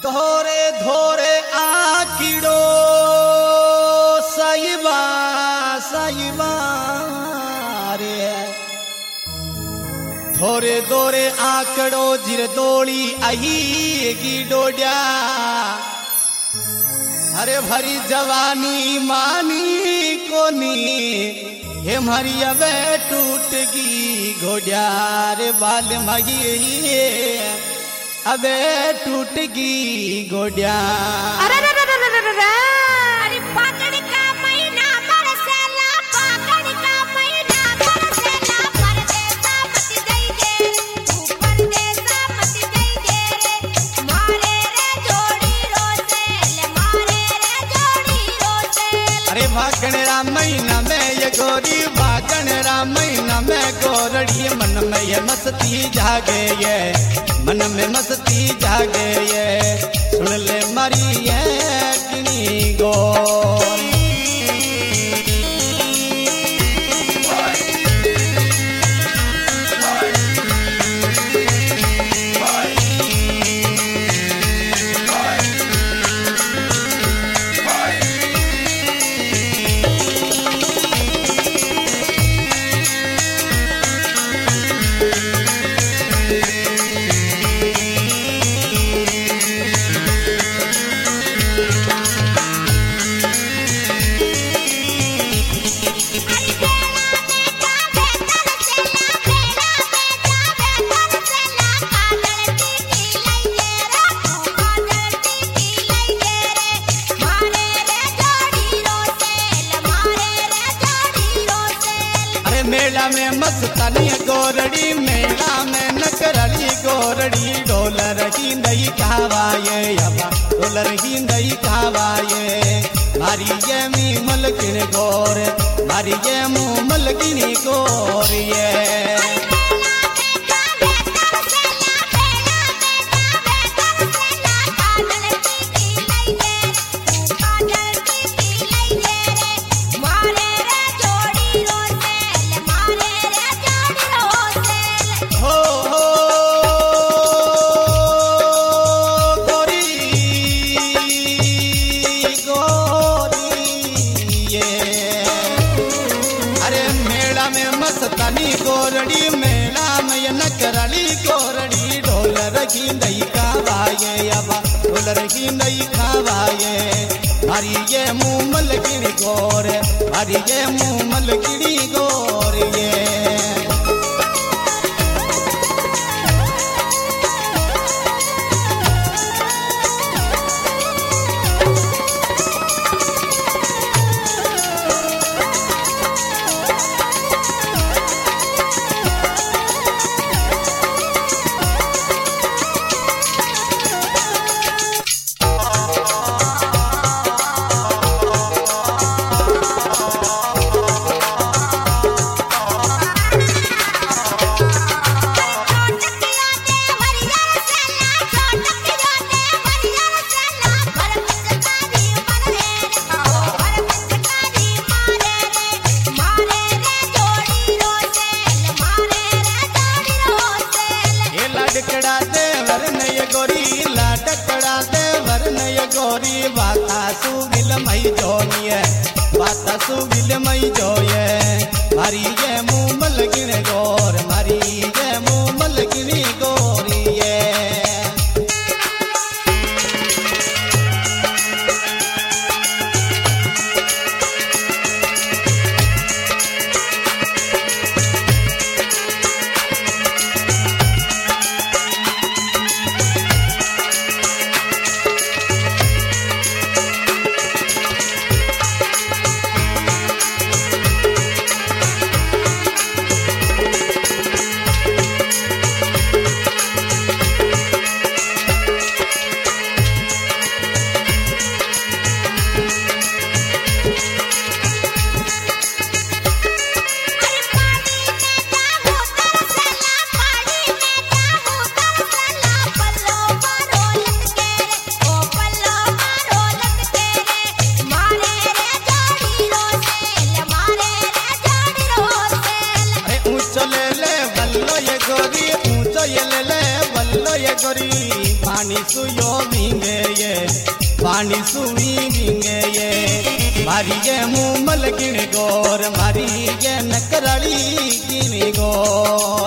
धोरे धोरे आकिड़ो साइबा साइबा रे धोरे धोरे आकड़ो जिर दोड़ी आई की डोड्या हरे भरी जवानी मानी कोनी हे मारी अबे टूट गई घोड्या रे बाल मगी अबे टूट गई घोड्या अरे पाकड़ का महीना बरसेला पाकड़ का महीना बरसेला परदेसा मत जाइए ऊपर देसा मत जाइए मारे रे जोड़ी रोसेल मारे रे जोड़ी रोसेल अरे भागण रा महीना में ये गोरी भागण रा महीना में गोरड़ी मन में ये मस्ती जागे ये मन में मस्ती जागे ये सुन ले मारी ये किनी गोरी मेला में मस्तानी गोरड़ी मेला में नकरली गोरड़ी डोलर ही दही खावाये अबा डोलर ही दही खावाये मारी ये मी मलकिन गोर मारी ये मुँह मलकिन गोर ये मस्तानी गोरड़ी मेला में नकरली गोरड़ी ढोलर की दही खावाये अबा ढोलर की दही खावाये मारी ये मुँह मलकिनी गोर मारी ये मुँह मलकिनी गोर ये गोरी बाता सुगिल मई जोनिए बाता सुगिल मई जोये मारी ये मुँह मलकिन गोर मारी ये मुँह मलकिनी गोरी ये गोरी पानी सुयो भींगे ये पानी सुई भींगे ये मारी ये मुँह मल गिन गोर मारी ये नकराली गिन गोर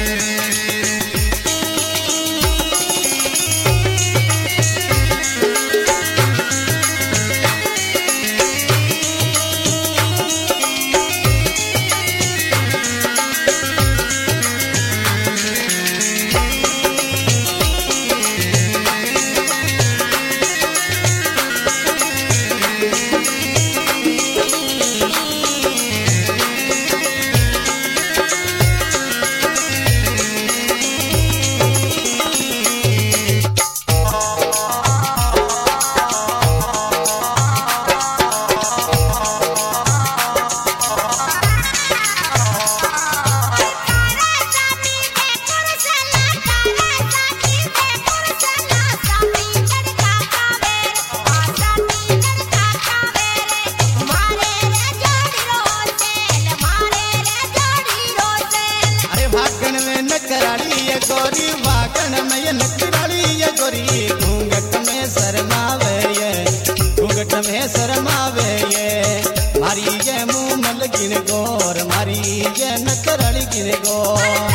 गोरी वाकण में नकराली ये गोरी घूंघट में शरमावे ये घूंघट में शरमावे ये मारी ये मुँह मल गिन गोर मारी ये नकराली गिन गोर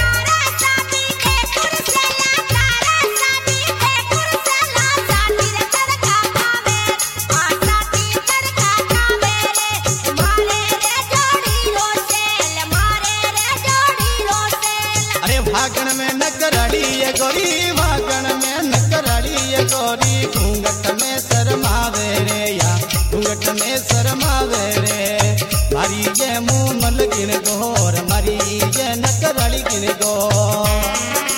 भागण में नकराली ये गोरी भागण में नकराली ये गोरी घूंघट में शरमावे रे या घूंघट में शरमावे रे मारी ये मुँह मल गिन गोर मारी ये नकराली गिन गोर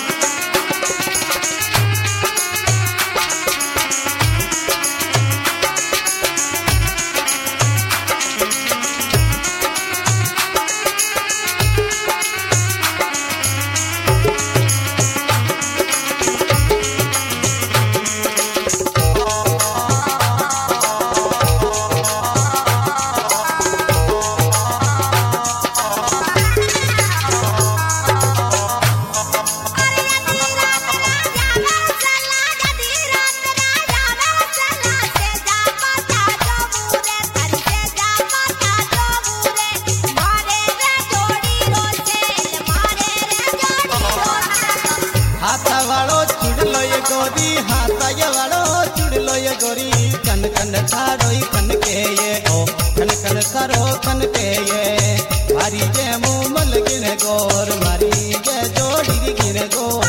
गोरी हाथा ये वालो चुड़लो ये गोरी कन कन थारोई कन के ये ओ कन कन थारो कन के ये मारी जे मुँह मल गिन गोर मारी जे जोड़ी गिन गोर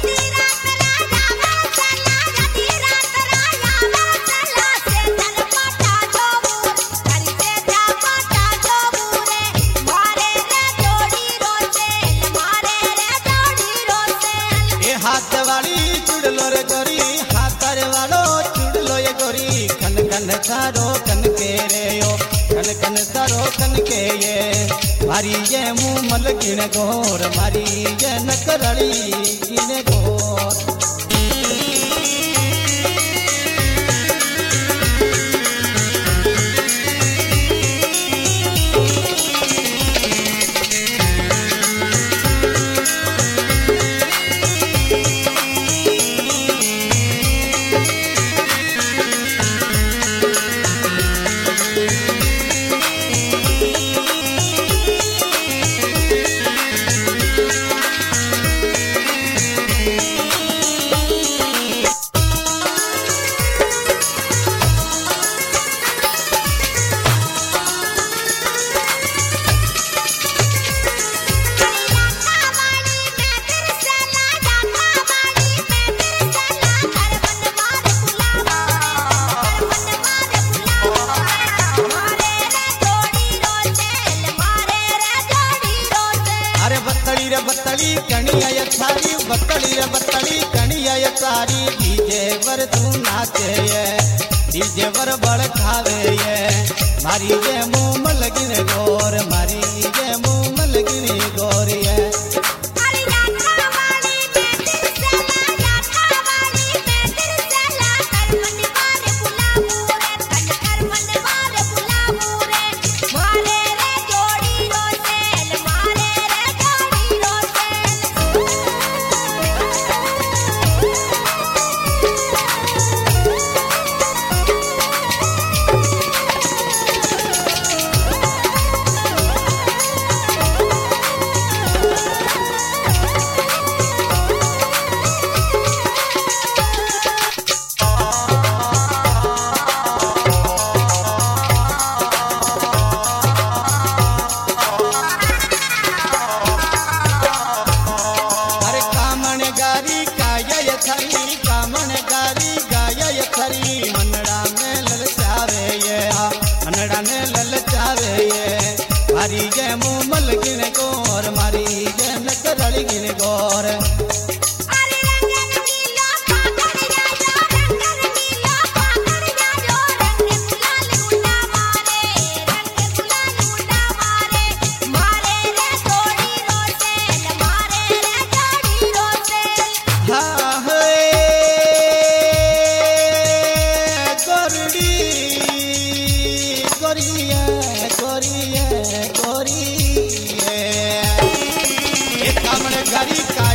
हाथ वाली चुड़लो रे गोरी हाथर वालो चुड़लो ये गोरी कन कन थारो कन के रे ओ कन कन थारो कन के ये मारी ये मुँह मल गिन गोर मारी ये नकराली गिन गोर बत्तली कणिया ये थारी बत्तली रे बत्तली कणिया ये थारी डीजे वर तू नाचे ये डीजे वर बड़ खावे ये मारी जे मुँह मल गिन गोर मारी जे मुँह मल गिन गोर ये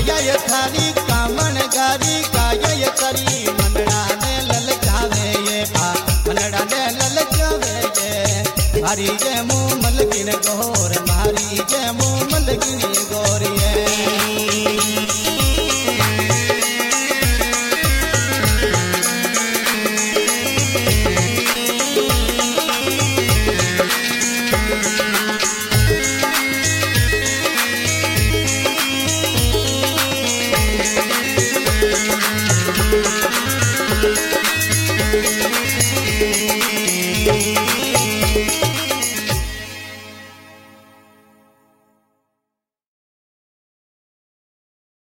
गाय थारी कामण गारी गाय तरी मनड़ा ने ललचावे ये भा मनड़ा ने ललचावे ये मारी जे मुँह मलकिन गोर मारी जे मुँह मलकिन